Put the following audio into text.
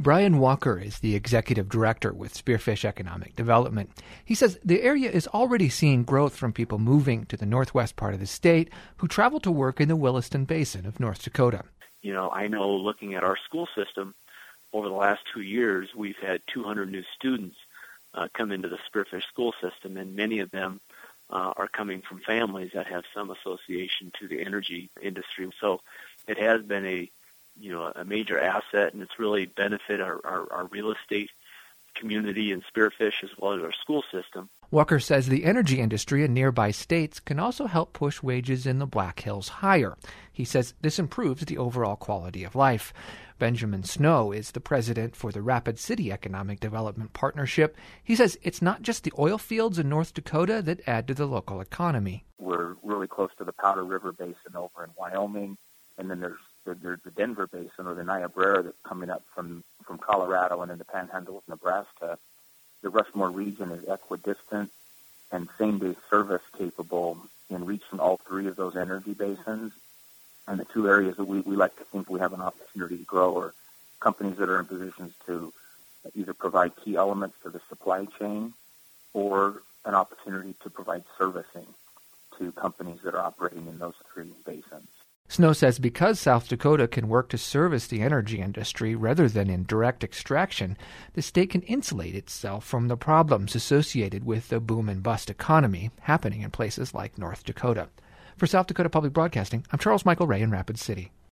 Brian Walker is the executive director with Spearfish Economic Development. He says the area is already seeing growth from people moving to the northwest part of the state who travel to work in the Williston Basin of North Dakota. I know looking at our school system, over the last 2 years, we've had 200 new students come into the Spearfish school system, and many of them are coming from families that have some association to the energy industry. So it has been a major asset, and it's really benefited our real estate community in Spearfish as well as our school system. Walker says the energy industry in nearby states can also help push wages in the Black Hills higher. He says this improves the overall quality of life. Benjamin Snow is the president for the Rapid City Economic Development Partnership. He says it's not just the oil fields in North Dakota that add to the local economy. We're really close to the Powder River Basin over in Wyoming, and then there's the Denver Basin or the Niobrara that's coming up from Colorado and in the Panhandle of Nebraska. The Rushmore region is equidistant and same-day service capable in reaching all three of those energy basins. And the two areas that we like to think we have an opportunity to grow are companies that are in positions to either provide key elements to the supply chain or an opportunity to provide servicing to companies that are operating in those three basins. Snow says because South Dakota can work to service the energy industry rather than in direct extraction, the state can insulate itself from the problems associated with the boom and bust economy happening in places like North Dakota. For South Dakota Public Broadcasting, I'm Charles Michael Ray in Rapid City.